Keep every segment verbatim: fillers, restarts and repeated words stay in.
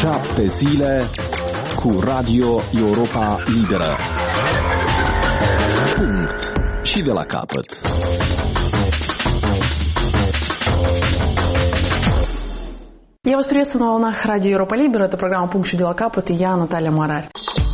Șapte zile cu Radio Europa Liberă. Punct. Și de la capăt. Я вас приветствую на волнах Радио Европа Либера. Это программа «Пункт Дела Капот» и я, Наталья Марарь.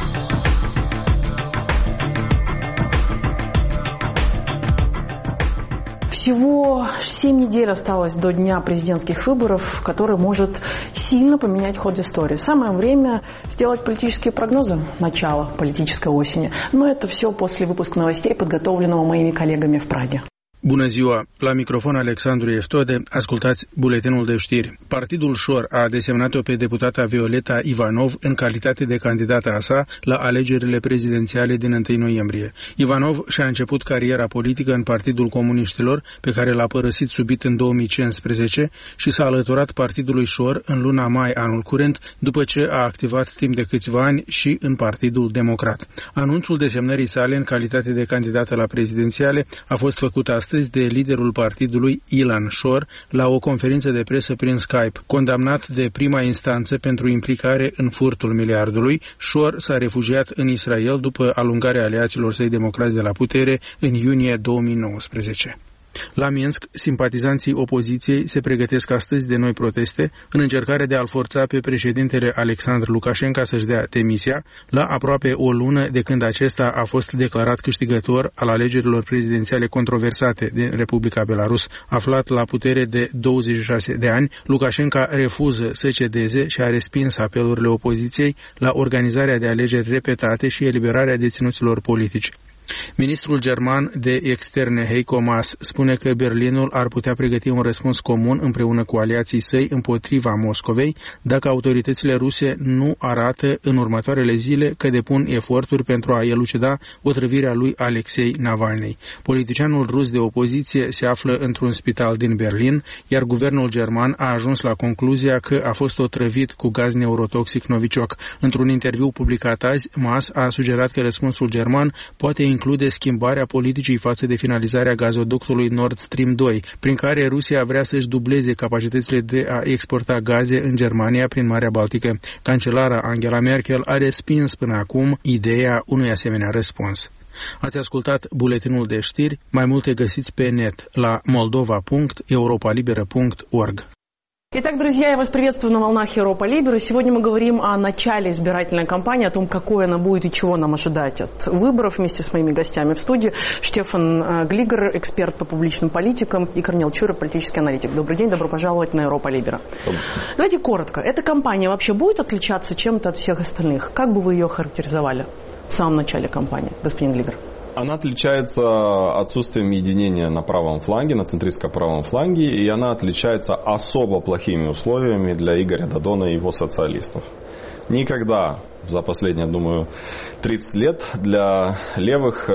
Всего семь недель осталось до дня президентских выборов, который может сильно поменять ход истории. Самое время сделать политические прогнозы начала политической осени. Но это все после выпуска новостей, подготовленного моими коллегами в Праге. Bună ziua! La microfon Alexandru Eftode, ascultați buletinul de știri. Partidul Șor a desemnat-o pe deputata Violeta Ivanov în calitate de candidată a sa la alegerile prezidențiale din întâi noiembrie. Ivanov și-a început cariera politică în Partidul Comuniștilor, pe care l-a părăsit subit în două mii cincisprezece și s-a alăturat Partidului Șor în luna mai anul curent, după ce a activat timp de câțiva ani și în Partidul Democrat. Anunțul desemnării sale în calitate de candidată la prezidențiale a fost făcut astăzi de liderul partidului Ilan Șor la o conferință de presă prin Skype. Condamnat de prima instanță pentru implicare în furtul miliardului, Șor s-a refugiat în Israel după alungarea aliaților săi democrați de la putere în iunie două mii nouăsprezece. La Minsk, simpatizanții opoziției se pregătesc astăzi de noi proteste în încercarea de a-l forța pe președintele Alexandru Lukashenko să-și dea demisia, la aproape o lună de când acesta a fost declarat câștigător al alegerilor prezidențiale controversate din Republica Belarus. Aflat la putere de douăzeci și șase de ani, Lukashenko refuză să cedeze și a respins apelurile opoziției la organizarea de alegeri repetate și eliberarea deținuților politici. Ministrul german de externe Heiko Maas spune că Berlinul ar putea pregăti un răspuns comun împreună cu aliații săi împotriva Moscovei dacă autoritățile ruse nu arată în următoarele zile că depun eforturi pentru a elucida otrăvirea lui Alexei Navalny. Politicianul rus de opoziție se află într-un spital din Berlin, iar guvernul german a ajuns la concluzia că a fost otrăvit cu gaz neurotoxic Novichok. Într-un interviu publicat azi, Maas a sugerat că răspunsul german poate include schimbarea politicii față de finalizarea gazoductului Nord Stream doi, prin care Rusia vrea să-și dubleze capacitățile de a exporta gaze în Germania prin Marea Baltică. Cancelara Angela Merkel a respins până acum ideea unui asemenea răspuns. Ați ascultat buletinul de știri, mai multe găsiți pe net la moldova punct europa liberă punct org. Итак, друзья, я вас приветствую на волнах Европа Либера. Сегодня мы говорим о начале избирательной кампании, о том, какой она будет и чего нам ожидать от выборов. Вместе с моими гостями в студии Штефан Глигер, эксперт по публичным политикам, и Корнел Чуров, политический аналитик. Добрый день, добро пожаловать на Европа Либера. Давайте коротко. Эта кампания вообще будет отличаться чем-то от всех остальных? Как бы вы ее характеризовали в самом начале кампании, господин Глигер? Она отличается отсутствием единения на правом фланге, на центристско-правом фланге, и она отличается особо плохими условиями для Игоря Додона и его социалистов. Никогда за последние, думаю, тридцать лет для левых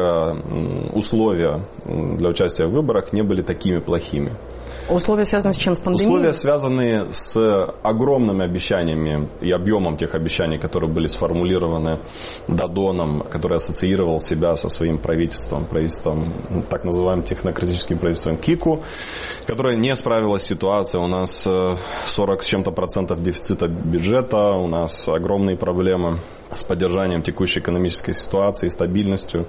условия для участия в выборах не были такими плохими. Условия связаны с чем? С пандемией? Условия связаны с огромными обещаниями и объемом тех обещаний, которые были сформулированы Додоном, который ассоциировал себя со своим правительством, правительством, так называемым технократическим правительством Кику, которое не справилось с ситуацией. У нас сорок с чем-то процентов дефицита бюджета, у нас огромные проблемы с поддержанием текущей экономической ситуации, стабильностью.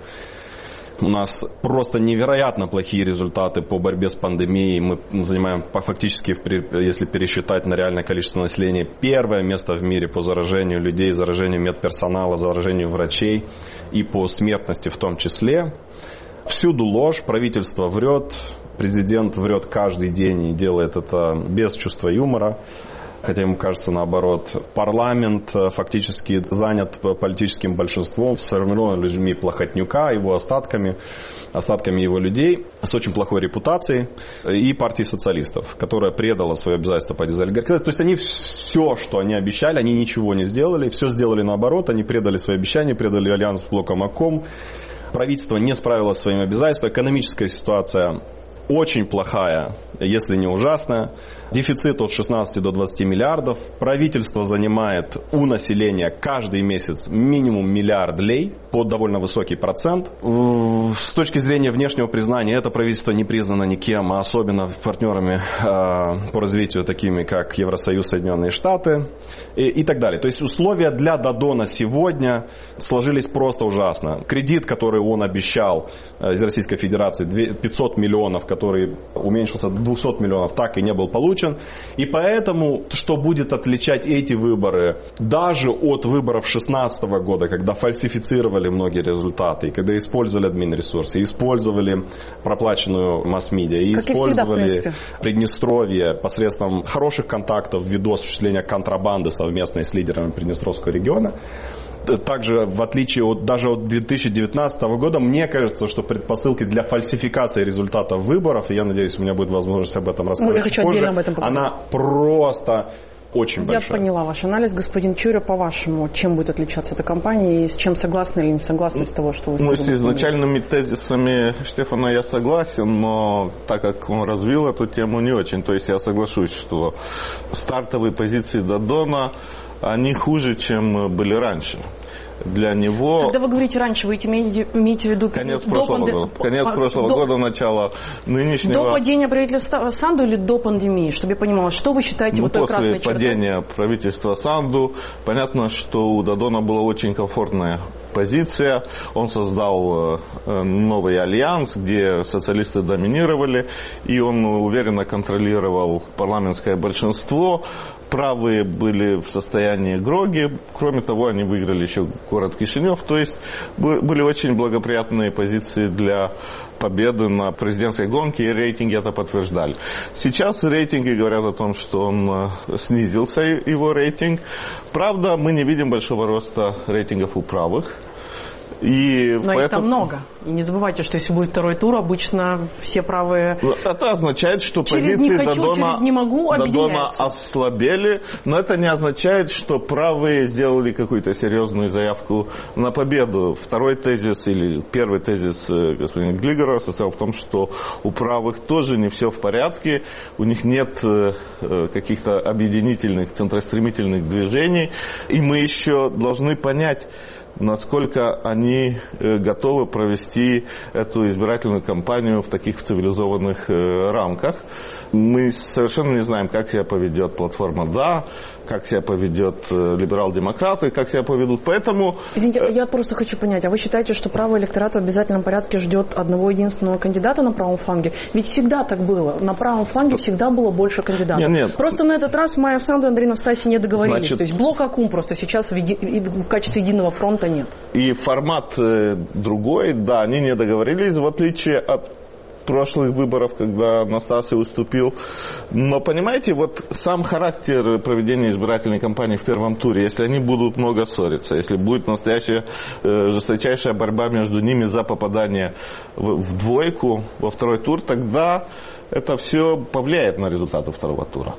У нас просто невероятно плохие результаты по борьбе с пандемией. Мы занимаем фактически, если пересчитать на реальное количество населения, первое место в мире по заражению людей, заражению медперсонала, заражению врачей и по смертности в том числе. Всюду ложь, правительство врет, президент врет каждый день и делает это без чувства юмора. Хотя ему кажется наоборот. Парламент фактически занят политическим большинством, сформирован людьми Плохотнюка, его остатками, остатками его людей, с очень плохой репутацией, и партии социалистов, которая предала свое обязательство по дезолигархизации. То есть они все, что они обещали, они ничего не сделали, все сделали наоборот, они предали свои обещания, предали альянс с блоком АКОМ. Правительство не справилось с своими обязательствами, экономическая ситуация очень плохая, если не ужасная. Дефицит от шестнадцати до двадцати миллиардов. Правительство занимает у населения каждый месяц минимум миллиард лей под довольно высокий процент. С точки зрения внешнего признания, это правительство не признано никем, а особенно партнерами э, по развитию, такими как Евросоюз, Соединенные Штаты и, и так далее. То есть условия для Додона сегодня сложились просто ужасно. Кредит, который он обещал э, из Российской Федерации, пятьсот миллионов, который уменьшился до двухсот миллионов, так и не был получен. И поэтому, что будет отличать эти выборы даже от выборов две тысячи шестнадцатого года, когда фальсифицировали многие результаты, и когда использовали админресурсы, использовали проплаченную масс-медиа, и как использовали и всегда, Приднестровье посредством хороших контактов ввиду осуществления контрабанды совместной с лидерами Приднестровского региона. Также, в отличие от даже от две тысячи девятнадцатого года, мне кажется, что предпосылки для фальсификации результатов выборов, и я надеюсь, у меня будет возможность об этом рассказать, ну, я хочу позже, отдельно об этом поговорить. Она просто очень я большая. Я поняла ваш анализ. Господин Чуря, по-вашему, чем будет отличаться эта компания и с чем согласны или не согласны с того, что вы сказали? Ну, с изначальными тезисами Штефана я согласен, но так как он развил эту тему, не очень. То есть я соглашусь, что стартовые позиции Додона, они хуже, чем были раньше. Для него... Когда вы говорите раньше, вы имеете, имеете в виду... Конец прошлого панде... года. Конец а, прошлого до... года, начало нынешнего... До падения правительства Санду или до пандемии? Чтобы я понимала, что вы считаете ну, вот той красной чертой? После падения правительства Санду, понятно, что у Додона была очень комфортная позиция. Он создал новый альянс, где социалисты доминировали, и он уверенно контролировал парламентское большинство. Правые были в состоянии гроги. Кроме того, они выиграли еще город Кишинев. То есть были очень благоприятные позиции для победы на президентской гонке, и рейтинги это подтверждали. Сейчас рейтинги говорят о том, что он снизился, его рейтинг. Правда, мы не видим большого роста рейтингов у правых. И но поэтому... их там много. И не забывайте, что если будет второй тур, обычно все правые... Это означает, что через позиции не хочу, Додона, через не могу Додона ослабели. Но это не означает, что правые сделали какую-то серьезную заявку на победу. Второй тезис или первый тезис господина Глигера состоял в том, что у правых тоже не все в порядке. У них нет каких-то объединительных, центростремительных движений. И мы еще должны понять, насколько они готовы провести эту избирательную кампанию в таких цивилизованных рамках. Мы совершенно не знаем, как себя поведет платформа «Да», как себя поведет либерал-демократы, как себя поведут. Поэтому... Извините, я просто хочу понять, а вы считаете, что правый электорат в обязательном порядке ждет одного единственного кандидата на правом фланге? Ведь всегда так было. На правом фланге всегда было больше кандидатов. Нет, нет. Просто на этот раз Майя Санду и Андрей Настасьев не договорились. Значит... То есть блок Акум просто сейчас в, еди... в качестве единого фронта нет. И формат другой, да, они не договорились, в отличие от прошлых выборов, когда Настасьев уступил. Но, понимаете, вот сам характер проведения избирательной кампании в первом туре, если они будут много ссориться, если будет настоящая э, жесточайшая борьба между ними за попадание в, в двойку во второй тур, тогда это все повлияет на результаты второго тура.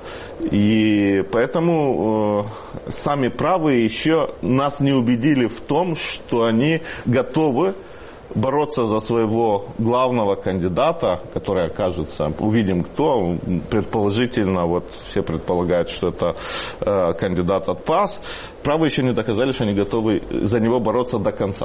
И поэтому э, сами правые еще нас не убедили в том, что они готовы бороться за своего главного кандидата, который окажется, увидим кто, предположительно, вот все предполагают, что это э, кандидат от ПАС. Правые еще не доказали, что они готовы за него бороться до конца.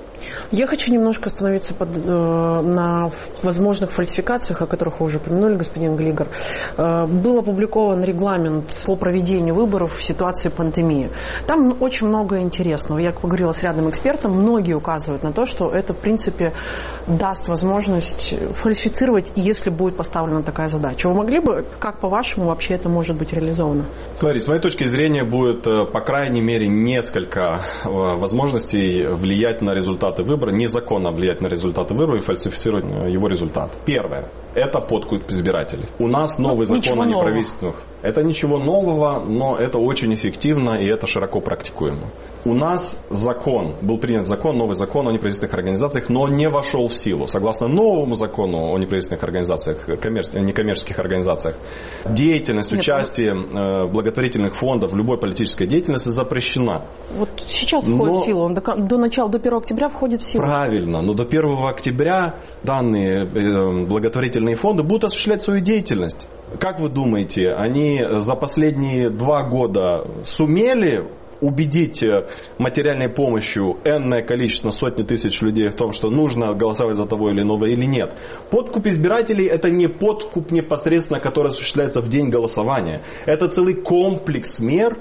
Я хочу немножко остановиться под, э, на возможных фальсификациях, о которых вы уже упомянули, господин Глигер. Э, был опубликован регламент по проведению выборов в ситуации пандемии. Там очень много интересного. Я поговорила с рядом экспертом, многие указывают на то, что это, в принципе, даст возможность фальсифицировать, если будет поставлена такая задача. Вы могли бы, как по-вашему, вообще это может быть реализовано? Смотрите, с моей точки зрения, будет, по крайней мере, несколько возможностей влиять на результаты выбора, незаконно влиять на результаты выбора и фальсифицировать его результат. Первое. Это подкуп избирателей. У нас новый ну, закон о неправительственных. Это ничего нового, но это очень эффективно и это широко практикуемо. У нас закон, был принят закон, новый закон о неправительственных организациях, но не вошел в силу. Согласно новому закону о неправительственных организациях, коммер... некоммерческих организациях, деятельность, Нет, участие ну... благотворительных фондов в любой политической деятельности запрещена. Вот сейчас входит но... в силу, он до, до начала, до первого октября входит входит в силу. Правильно, но до первого октября данные благотворительные фонды будут осуществлять свою деятельность. Как вы думаете, они за последние два года сумели убедить материальной помощью энное количество, сотни тысяч людей в том, что нужно голосовать за того или иного или нет? Подкуп избирателей – это не подкуп непосредственно, который осуществляется в день голосования. Это целый комплекс мер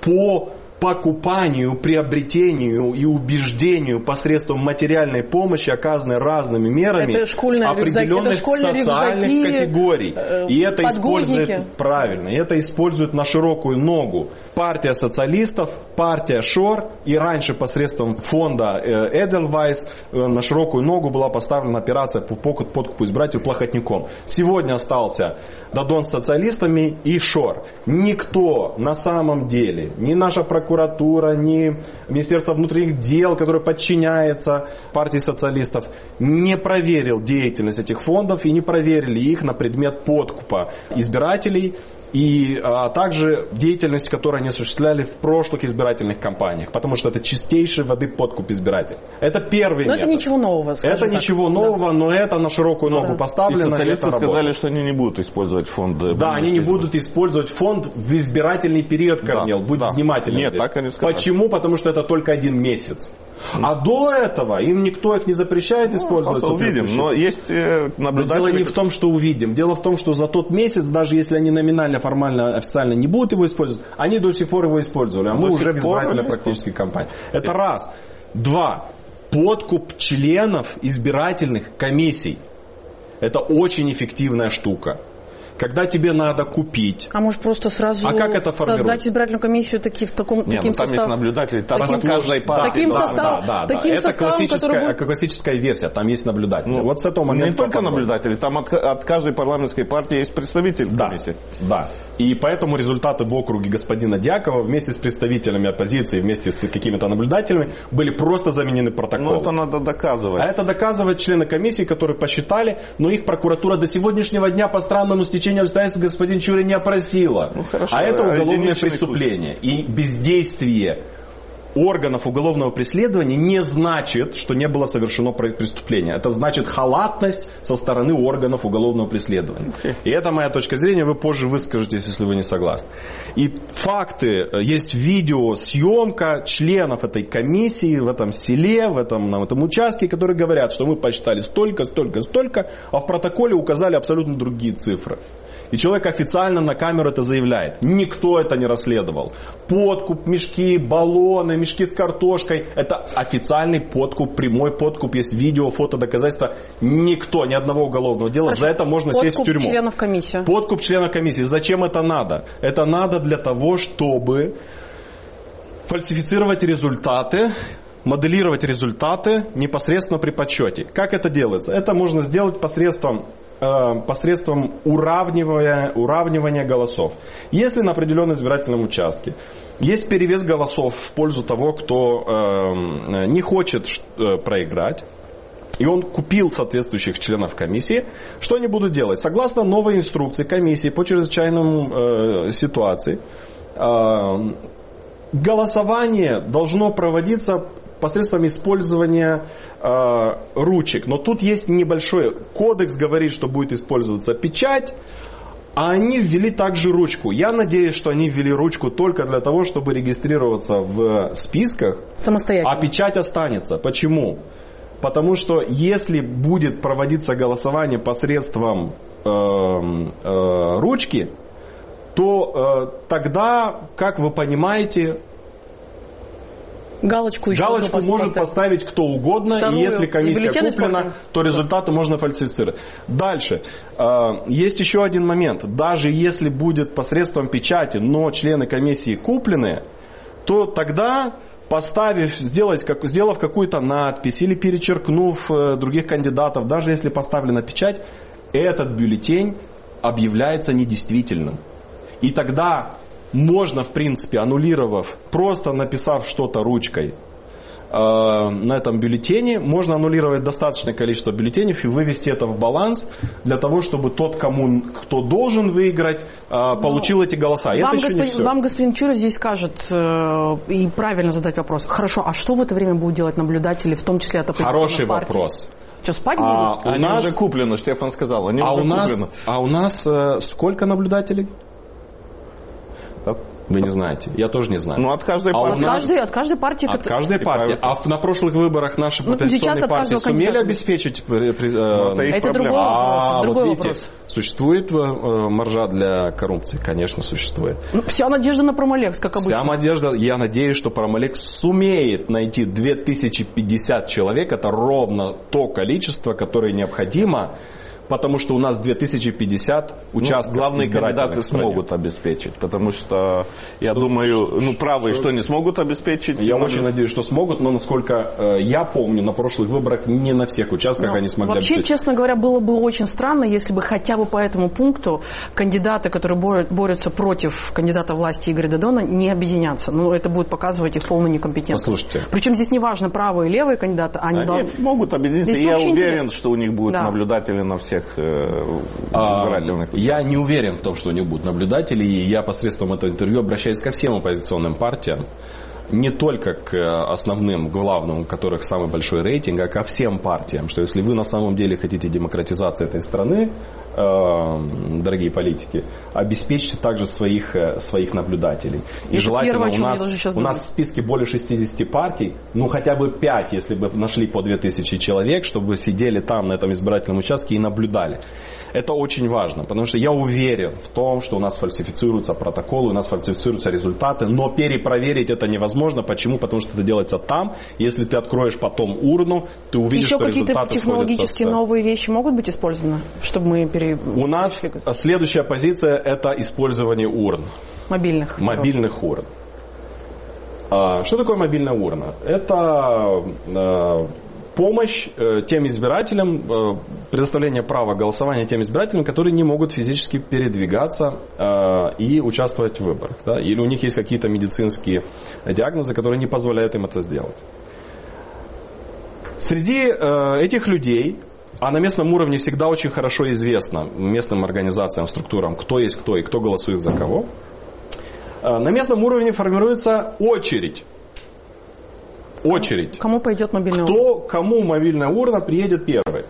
по покупанию, приобретению и убеждению посредством материальной помощи, оказанной разными мерами определенных социальных рюкзаки, категорий. Э, и это использует, правильно, и это используют на широкую ногу партия социалистов, партия Шор, и раньше посредством фонда э, Эдельвайс э, на широкую ногу была поставлена операция по подкупу избирателей плохотником. Сегодня остался Дадон с социалистами и Шор. Никто на самом деле, ни наша прокуратура, ни Министерство внутренних дел, которое подчиняется партии социалистов, не проверил деятельность этих фондов и не проверили их на предмет подкупа избирателей. И а, также деятельность, которую они осуществляли в прошлых избирательных кампаниях, потому что это чистейшей воды подкуп избирателей. Это первый но метод. Это ничего нового. Это так. ничего нового, да. Но это на широкую ногу да. поставлено. И социалисты это сказали, работает. что они не будут использовать фонд. Да, они не будут использовать фонд в избирательный период, Корнел. Да. Будь да. внимательным. Нет, так они сказали. Почему? Потому что это только один месяц. А до этого им никто их не запрещает использовать. Ну, увидим, но есть наблюдатели. Дело не в том, что увидим. Дело в том, что за тот месяц, даже если они номинально, формально, официально не будут его использовать, они до сих пор его использовали. А мы уже в избирательной практически кампании. Это раз. Два. Подкуп членов избирательных комиссий. Это очень эффективная штука. Когда тебе надо купить. А может просто сразу а как это создать избирательную комиссию таки, в таком, Нет, таким ну, там составом? Есть наблюдатели, там таким, каждой партии. Таким да, составом, да, да, таким да. Это составом, классическая, будет... классическая версия, там есть наблюдатели. Ну, вот с этого момента. Не только наблюдатели, там от, от каждой парламентской партии есть представитель в комиссии. Да, да. И поэтому результаты в округе господина Дьякова вместе с представителями оппозиции, вместе с какими-то наблюдателями были просто заменены протоколом. Ну это надо доказывать. А это доказывают члены комиссии, которые посчитали, но их прокуратура до сегодняшнего дня по странному стечению обстоятельств господин Чурин не опросила. Ну, хорошо, а это уголовное преступление. Случай. И бездействие органов уголовного преследования не значит, что не было совершено преступление. Это значит халатность со стороны органов уголовного преследования. Okay. И это моя точка зрения, вы позже выскажетесь, если вы не согласны. И факты, есть видеосъемка членов этой комиссии в этом селе, в этом, на этом участке, которые говорят, что мы посчитали столько, столько, столько, а в протоколе указали абсолютно другие цифры. И человек официально на камеру это заявляет. Никто это не расследовал. Подкуп, мешки, баллоны, мешки с картошкой. Это официальный подкуп, прямой подкуп. Есть видео, фото, доказательства. Никто, ни одного уголовного дела. Хорошо. За это можно подкуп сесть в тюрьму. Подкуп членов комиссии. Подкуп членов комиссии. Зачем это надо? Это надо для того, чтобы фальсифицировать результаты, моделировать результаты непосредственно при подсчете. Как это делается? Это можно сделать посредством посредством уравнивания, уравнивания голосов. Если на определенном избирательном участке есть перевес голосов в пользу того, кто э, не хочет э, проиграть, и он купил соответствующих членов комиссии, что они будут делать? Согласно новой инструкции комиссии по чрезвычайным э, ситуации, э, голосование должно проводиться посредством использования э, ручек. Но тут есть небольшой кодекс, говорит, что будет использоваться печать, а они ввели также ручку. Я надеюсь, что они ввели ручку только для того, чтобы регистрироваться в списках, самостоятельно. А печать останется. Почему? Потому что если будет проводиться голосование посредством э, э, ручки, то э, тогда, как вы понимаете, Галочку, еще Галочку может поставить кто угодно, Вторую. И если комиссия и куплена, то результаты можно фальсифицировать. Дальше. Есть еще один момент. Даже если будет посредством печати, но члены комиссии куплены, то тогда, поставив, сделать, как, сделав какую-то надпись или перечеркнув других кандидатов, даже если поставлена печать, этот бюллетень объявляется недействительным. И тогда можно, в принципе, аннулировав, просто написав что-то ручкой, на этом бюллетене, можно аннулировать достаточное количество бюллетеней и вывести это в баланс для того, чтобы тот, кому, кто должен выиграть, получил ну, эти голоса. Вам, это еще господин, не все. Вам господин Чуров здесь скажет э, и правильно задать вопрос. Хорошо, а что в это время будут делать наблюдатели, в том числе от оппозиционных Хороший партий? вопрос. Что, спать а будут? У они нас... уже куплены, Штефан сказал. Они а, уже у нас, куплены. а у нас э, сколько наблюдателей? Вы не знаете. Я тоже не знаю. Ну, от каждой партии. А от, нас... каждой, от каждой партии. От каждой партии. А на прошлых выборах наши ну, оппозиционные партии сумели кандидата. обеспечить... Э, э, это это другой вопрос. А, другой вот видите, вопрос. Существует э, маржа для коррупции? Конечно, существует. Ну, вся надежда на Промолекс, как обычно. Вся надежда. Я надеюсь, что Промолекс сумеет найти две тысячи пятьдесят человек. Это ровно то количество, которое необходимо, потому что у нас две тысячи пятьдесят участков. Ну, главные кандидаты смогут обеспечить, потому что, я что, думаю, ну, правые что, что не смогут обеспечить. Я очень надеюсь, что смогут, но насколько э, я помню, на прошлых выборах не на всех участках но они смогли вообще, обеспечить. Честно говоря, было бы очень странно, если бы хотя бы по этому пункту кандидаты, которые борют, борются против кандидата власти Игоря Додона, не объединятся. Ну, это будет показывать их полную некомпетентность. Послушайте. Причем здесь не важно, правые и левые кандидаты. Они, они дол... могут объединиться. Здесь я уверен, интересно. что у них будут да. наблюдатели на всех избирательных. А, я не уверен в том, что у них будут наблюдатели, и я посредством этого интервью обращаюсь ко всем оппозиционным партиям, не только к основным, главным, у которых самый большой рейтинг, а ко всем партиям, что если вы на самом деле хотите демократизации этой страны, э, дорогие политики, обеспечьте также своих, своих наблюдателей. И это желательно первое, у нас, у нас в списке более шестидесяти партий, ну хотя бы пять, если бы нашли по две тысячи человек, чтобы сидели там на этом избирательном участке и наблюдали. Это очень важно, потому что я уверен в том, что у нас фальсифицируются протоколы, у нас фальсифицируются результаты, но перепроверить это невозможно. Почему? Потому что это делается там. Если ты откроешь потом урну, ты увидишь, еще что результаты сходятся. Еще какие-то технологические новые вещи могут быть использованы, чтобы мы пере... У нас следующая позиция – это использование урн. Мобильных. Мобильных урн. Что такое мобильная урна? Это помощь тем избирателям, предоставление права голосования тем избирателям, которые не могут физически передвигаться и участвовать в выборах. Да? Или у них есть какие-то медицинские диагнозы, которые не позволяют им это сделать. Среди этих людей, а на местном уровне всегда очень хорошо известно местным организациям, структурам, кто есть кто и кто голосует за кого, на местном уровне формируется очередь. Очередь. Кому пойдет мобильная Кто, урна? Кому мобильная урна приедет первый.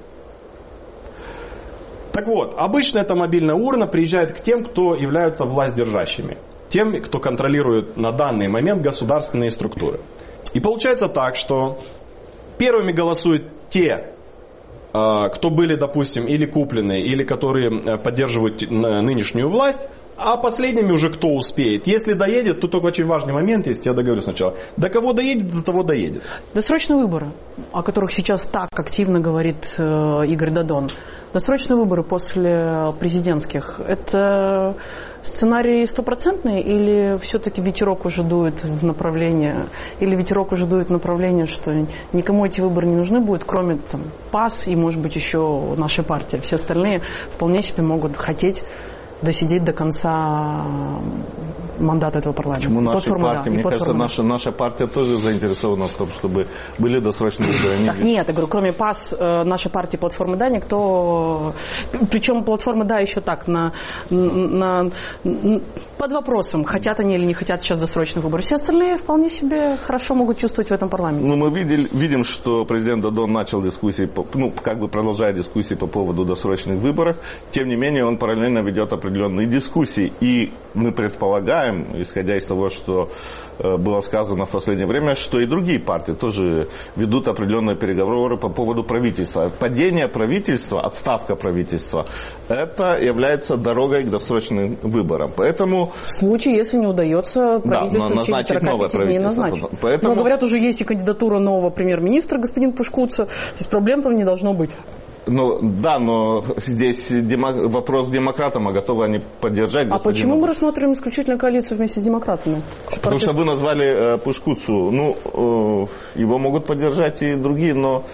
Так вот, обычно эта мобильная урна приезжает к тем, кто являются властьдержащими. Тем, кто контролирует на данный момент государственные структуры. И получается так, что первыми голосуют те, кто были, допустим, или куплены, или которые поддерживают нынешнюю власть, а последними уже кто успеет. Если доедет, то только очень важный момент есть, я договорю сначала. До кого доедет, до того доедет. Досрочные выборы, о которых сейчас так активно говорит э, Игорь Додон. Досрочные выборы после президентских. Это сценарий стопроцентный или все-таки ветерок уже дует в направлении, или ветерок уже дует в направлении, что никому эти выборы не нужны будут, кроме там, ПАС и, может быть, еще нашей партии. Все остальные вполне себе могут хотеть досидеть до конца мандата этого парламента. Почему наша партия? Да, Мне кажется, наша, наша партия тоже заинтересована в том, чтобы были досрочные выборы. Так, нет, я говорю, кроме ПАС, нашей партии платформы «Да», никто... Причем платформа «Да» еще так, на, на, под вопросом, хотят они или не хотят сейчас досрочных выборов. Все остальные вполне себе хорошо могут чувствовать в этом парламенте. Ну, мы видели, видим, что президент Додон начал дискуссии, ну, как бы продолжает дискуссии по поводу досрочных выборов. Тем не менее, он параллельно ведет определенные дискуссии. И мы предполагаем, исходя из того, что э, было сказано в последнее время, что и другие партии тоже ведут определенные переговоры по поводу правительства. Падение правительства, отставка правительства, это является дорогой к досрочным выборам. Поэтому... В случае, если не удается правительство да, через сорок пять дней назначить. Поэтому... Но, говорят, уже есть и кандидатура нового премьер-министра, господин Пушкуца. То есть проблем там не должно быть. Ну, да, но здесь демо... вопрос к демократам, а готовы они поддержать господина. А почему мы рассматриваем исключительно коалицию вместе с демократами? Потому Партия... что вы назвали э, Пушкуцу. Ну, э, его могут поддержать и другие, но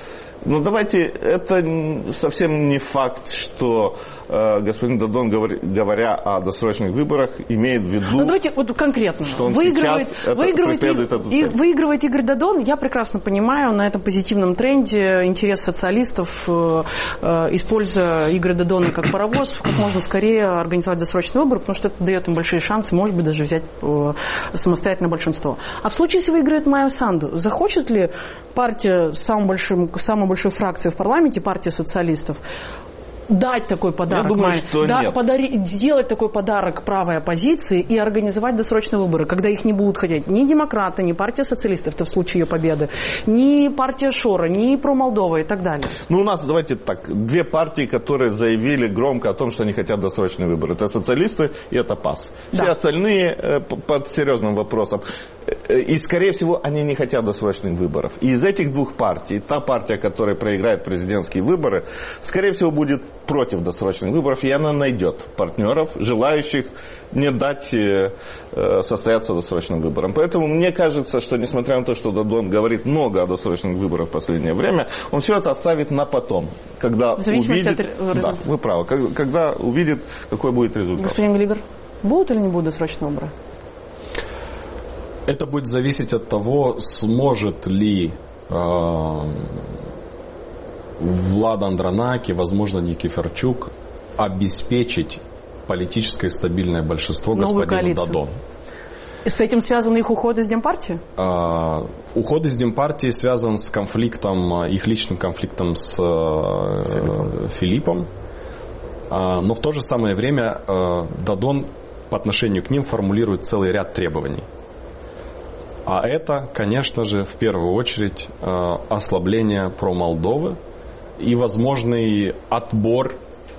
Ну, давайте, это совсем не факт, что э, господин Дадон, говоря, говоря о досрочных выборах, имеет в виду... Ну, давайте вот конкретно. Что он выигрывает, сейчас выигрывает, и, и, выигрывает Игорь Дадон. Я прекрасно понимаю, на этом позитивном тренде интерес социалистов, э, э, используя Игоря Дадона как паровоз, как можно скорее организовать досрочные выборы, потому что это дает им большие шансы, может быть, даже взять э, самостоятельное большинство. А в случае, если выиграет Майя Санду, захочет ли партия с самым большим, самой большой фракцией в парламенте, партия социалистов, дать такой подарок, Я думаю, Майе, что да, нет. Подари, сделать такой подарок правой оппозиции и организовать досрочные выборы, когда их не будут хотеть ни демократы, ни партия социалистов, это в случае ее победы, ни партия Шора, ни про Молдова и так далее. Ну, у нас, давайте так, две партии, которые заявили громко о том, что они хотят досрочные выборы. Это социалисты и это ПАС. Все да. остальные э, под серьезным вопросом. И, скорее всего, они не хотят досрочных выборов. И из этих двух партий, та партия, которая проиграет президентские выборы, скорее всего, будет против досрочных выборов, и она найдет партнеров, желающих не дать э, состояться досрочным выборам. Поэтому мне кажется, что несмотря на то, что Дадон говорит много о досрочных выборах в последнее время, он все это оставит на потом, когда в зависимости увидит... от результата. Да, вы правы, когда увидит, какой будет результат. Господин Глигер, будут или не будут досрочные выборы? Это будет зависеть от того, сможет ли э, Влада Андронаки, возможно, Никифорчук обеспечить политическое стабильное большинство Новую господину коалицию. Дадону. И с этим связан их уход из Демпартии? Uh, уход из Демпартии связан с конфликтом, их личным конфликтом с uh, Филиппом. Uh, но в то же самое время uh, Дадон по отношению к ним формулирует целый ряд требований. А это, конечно же, в первую очередь uh, ослабление про-Молдовы и возможный отбор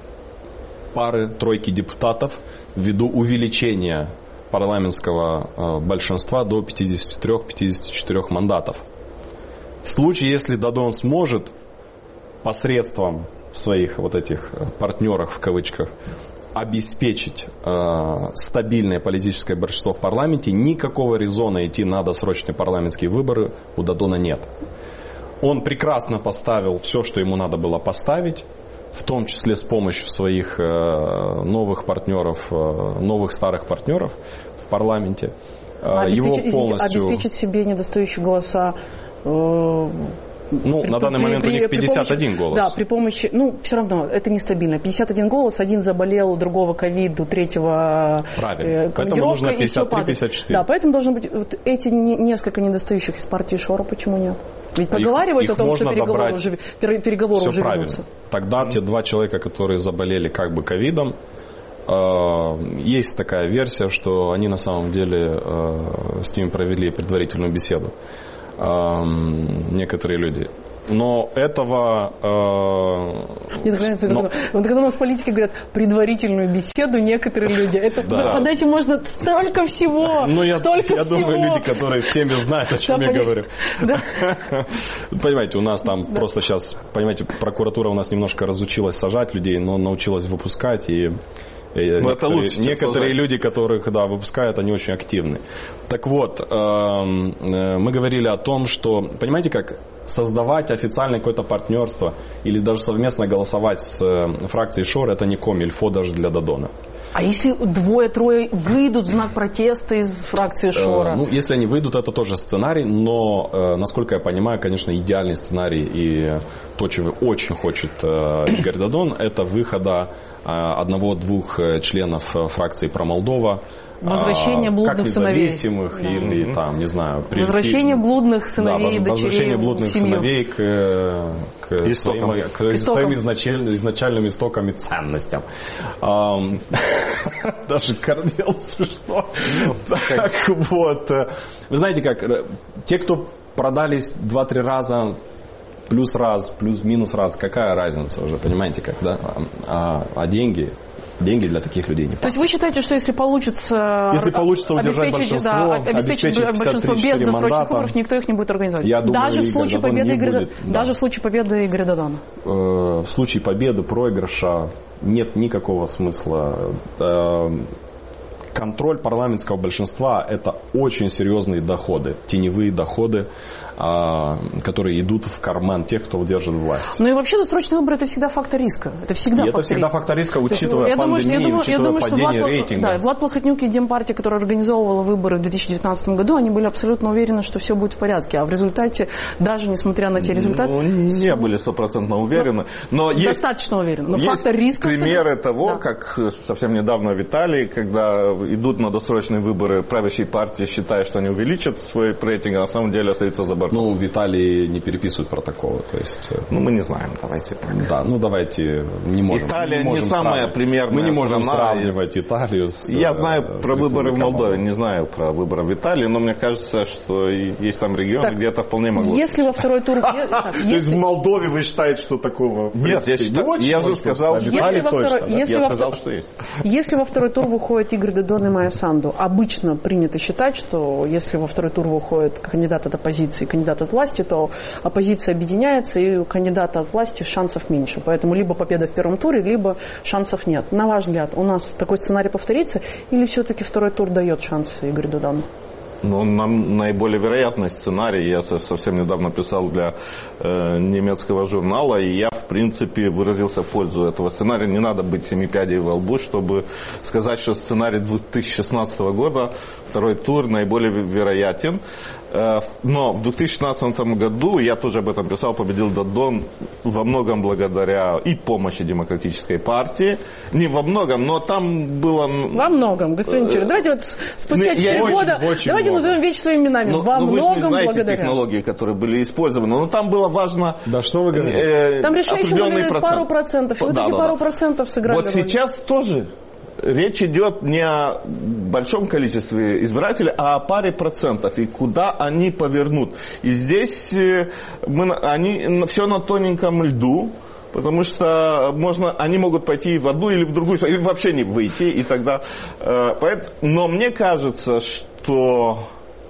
пары-тройки депутатов ввиду увеличения парламентского э, большинства до пятьдесят три - пятьдесят четыре мандатов. В случае, если Дадон сможет посредством своих вот этих партнеров в кавычках обеспечить э, стабильное политическое большинство в парламенте, никакого резона идти на досрочные парламентские выборы у Дадона нет. Он прекрасно поставил все, что ему надо было поставить, в том числе с помощью своих э, новых партнеров, э, новых старых партнеров в парламенте. А обеспечить, Его извините, полностью... обеспечить себе недостающие голоса. Э, ну, при, на данный при, момент при, у них пятьдесят один помощи, голос. Да, при помощи, ну, все равно, это нестабильно. пятьдесят один голос, один заболел, у другого ковид, у третьего Правильно. Поэтому нужно пятьдесят три - пятьдесят четыре. Да, поэтому должны быть вот эти не, несколько недостающих из партии Шора, почему нет? Ведь поговаривают их, о том, их что переговоры добрать... уже, переговоры Все уже правильно. ведутся. Тогда mm-hmm. те два человека, которые заболели как бы ковидом, э, есть такая версия, что они на самом деле э, с ними провели предварительную беседу. Э, некоторые люди. Но этого... Э, Нет, но... Вот когда у нас политики говорят предварительную беседу, некоторые люди, это да. под этим можно столько всего, ну, я, столько я всего. думаю, люди, которые в теме знают, о чем да, я понятно. говорю. Да. Понимаете, у нас там да. просто сейчас, понимаете, прокуратура у нас немножко разучилась сажать людей, но научилась выпускать, и Ну, это лучше, некоторые люди, которых да, выпускают, они очень активны. Так вот, э, мы говорили о том, что, понимаете, как создавать официальное какое-то партнерство или даже совместно голосовать с фракцией Шор, это не комильфо даже для Дадона. А если двое-трое выйдут в знак протеста из фракции Шора? Э, ну, если они выйдут, это тоже сценарий, но, э, насколько я понимаю, конечно, идеальный сценарий и то, чего очень хочет э, Игорь Дадон, это выхода э, одного-двух членов фракции про-Молдова. Возвращение блудных как сыновей. Независимых да. или там, не знаю... При... Возвращение блудных сыновей да, и возвращение дочерей блудных в семью. сыновей к, к, истокам. своим, к истокам. своим изначаль, изначальным истокам и ценностям. Даже кордел смешно. Так вот. Вы знаете как, те, кто продались два-три раза... Плюс раз, плюс-минус раз, какая разница уже, понимаете, как, да? А, а деньги, деньги для таких людей не. То есть вы считаете, что если получится, если получится удержать большинство, да, обеспечить, обеспечить большинство без досрочных выборов, никто их не будет организовать. Я думаю, даже, в случае победы Игоря, будет, да. даже в случае победы Игоря Дадона. Э, в случае победы, проигрыша нет никакого смысла. Э, контроль парламентского большинства – это очень серьезные доходы, теневые доходы, которые идут в карман тех, кто удерживает власть. Ну и вообще досрочные выборы – это всегда фактор риска. Это всегда и фактор это всегда риска. фактор риска, учитывая я пандемию, думаю, я думаю, учитывая я думаю, падение Влад, рейтинга. Да, Влад Плохотнюк и Демпартия, которая организовывала выборы в две тысячи девятнадцатом году, они были абсолютно уверены, что все будет в порядке. А в результате, даже несмотря на те результаты... Ну, не были стопроцентно уверены. Но достаточно есть, уверены. Но есть фактор риска... примеры того, да. как совсем недавно в Италии, когда идут на досрочные выборы правящие партии, считая, что они увеличат свой рейтинг, а на самом деле остаются за бортом. Ну, в Италии не переписывают протоколы, то есть... Ну, мы не знаем, давайте так. Да, ну давайте не можем. Италия не, можем не самая примерная. Мы не можем страна. сравнивать Италию с... Я знаю с про выборы в Молдове, Молдова. не знаю про выборы в Италии, но мне кажется, что есть там регионы, так, где это вполне могло. Если во второй тур... То есть в Молдове вы считаете, что такого... Нет, я считаю, я же сказал, что Я сказал, что есть. Если во второй тур выходит Игорь Додон и Майя Санду, обычно принято считать, что если во второй тур выходит кандидат от оппозиции и кандидат от власти, то оппозиция объединяется, и у кандидата от власти шансов меньше. Поэтому либо победа в первом туре, либо шансов нет. На ваш взгляд, у нас такой сценарий повторится, или все-таки второй тур дает шанс Игорю Додону? Ну, нам наиболее вероятный сценарий, я совсем недавно писал для э, немецкого журнала, и я, в принципе, выразился в пользу этого сценария. Не надо быть семи пядей во лбу, чтобы сказать, что сценарий две тысячи шестнадцатого года, второй тур, наиболее вероятен. Э, но в две тысячи шестнадцатом году, я тоже об этом писал, победил Додон во многом благодаря и помощи Демократической партии. Не во многом, но там было... Во многом, господин Чурин. Давайте вот спустя четыре года... Давайте назовем вещи своими именами. Но, Во но многом вы же не знаете благодаря. технологии, которые были использованы. Но там было важно... Да что вы говорите? Э, там решающие были процент. пару процентов. И вот да, эти да, пару да. процентов сыграли Вот роль. сейчас тоже речь идет не о большом количестве избирателей, а о паре процентов. И куда они повернут. И здесь мы, они все на тоненьком льду. Потому что можно, они могут пойти в одну или в другую сторону, или вообще не выйти. И тогда, э, поэтому, но мне кажется, что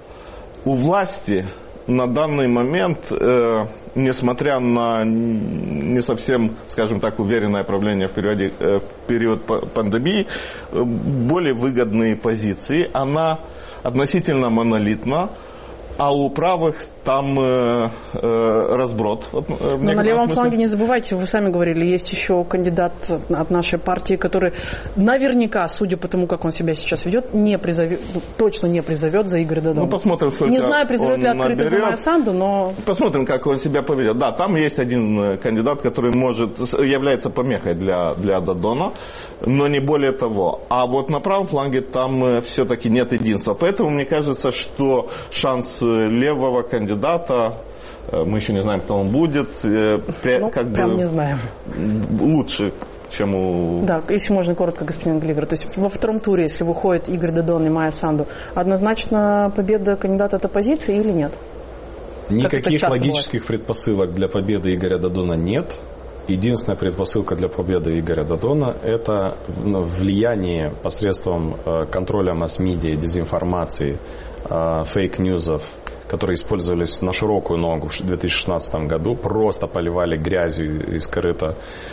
у власти на данный момент, э, несмотря на не совсем, скажем так, уверенное правление в, периоде, э, в период пандемии, э, более выгодные позиции. Она относительно монолитна. А у правых там э, э, разброд. Но на левом фланге, не забывайте, вы сами говорили, есть еще кандидат от нашей партии, который наверняка, судя по тому, как он себя сейчас ведет, не призовет, точно не призовет за Игоря Додона. Ну, посмотрим, сколько не знаю, призовет ли открыто наберет. за Майю Санду, но... Посмотрим, как он себя поведет. Да, там есть один кандидат, который может, является помехой для, для Додона, но не более того. А вот на правом фланге там все-таки нет единства. Поэтому мне кажется, что шанс левого кандидата, мы еще не знаем, кто он будет, ну, как прям бы не знаем. Лучше, чем у... Да, если можно коротко, господин Глигер. То есть во втором туре, если выходит Игорь Додон и Майя Санду, однозначно победа кандидата от оппозиции или нет? Никаких логических бывает. предпосылок для победы Игоря Додона нет. Единственная предпосылка для победы Игоря Додона – это влияние посредством контроля масс-медиа, дезинформации, фейк-ньюсов, которые использовались на широкую ногу в две тысячи шестнадцатом году, просто поливали грязью из корыта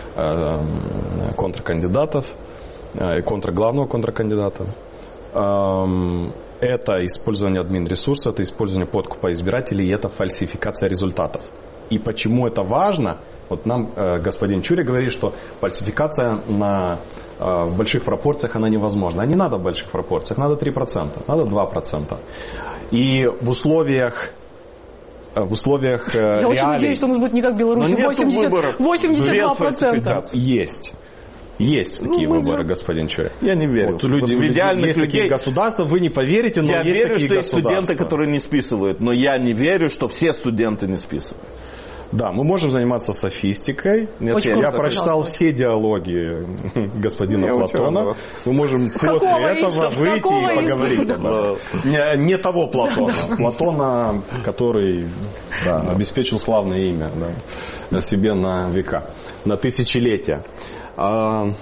контркандидатов, контрглавного контркандидата. Это использование админресурса, это использование подкупа избирателей, и это фальсификация результатов. И почему это важно? Вот нам э, господин Чури говорит, что фальсификация на, э, в больших пропорциях она невозможна. А не надо в больших пропорциях, надо три процента, надо два процента. И в условиях в условиях э, Я реалий... очень надеюсь, что у нас будет не как в Беларуси, восемьдесят два процента. Есть. Есть такие ну, выборы, же... господин Чури. Я не верю. Вот, люди, в идеальных есть людей... такие государства, вы не поверите, но я есть верю, такие что есть государства. студенты, которые не списывают, но я не верю, что все студенты не списывают. Да, мы можем заниматься софистикой. Нет, я, я прочитал все диалоги господина я Платона. Мы можем после Какого этого Иисуса? выйти Какого и поговорить. Да. Не, не того Платона. Платона, который да, обеспечил славное имя да, себе на века, на тысячелетия. А,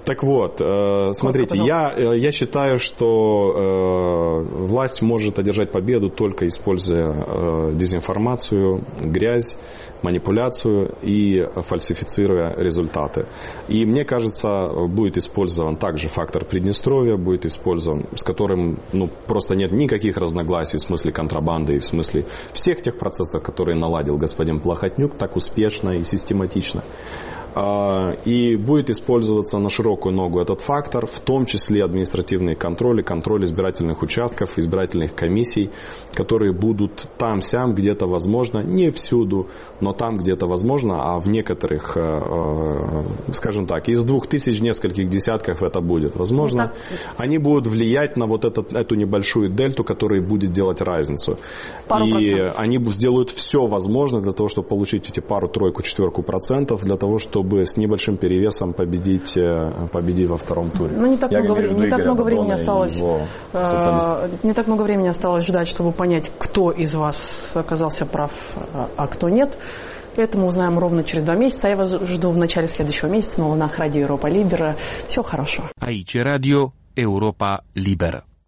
Так вот, э, смотрите, я, я считаю, что э, власть может одержать победу только используя э, дезинформацию, грязь, манипуляцию и фальсифицируя результаты. И мне кажется, будет использован также фактор Приднестровья, будет использован, с которым ну, просто нет никаких разногласий в смысле контрабанды и в смысле всех тех процессов, которые наладил господин Плохотнюк так успешно и систематично. И будет использоваться на широкую ногу этот фактор, в том числе административный контроль и контроль избирательных участков, избирательных комиссий, которые будут там-сям где-то возможно, не всюду, но там где-то возможно, а в некоторых, скажем так, из двух тысяч нескольких десятков это будет возможно. Они будут влиять на вот этот, эту небольшую дельту, которая будет делать разницу. Пару и процентов. Они сделают все возможное для того, чтобы получить эти пару, тройку, четверку процентов, для того, чтобы чтобы с небольшим перевесом победить, победить во втором туре. Ну, не так Я много, времени, не так много времени осталось. Э, не так много времени осталось ждать, чтобы понять, кто из вас оказался прав, а кто нет. Поэтому узнаем ровно через два месяца. Я вас жду в начале следующего месяца на волнах радио Европа Либера. Всего хорошего. Aici Radio Europa Liberă.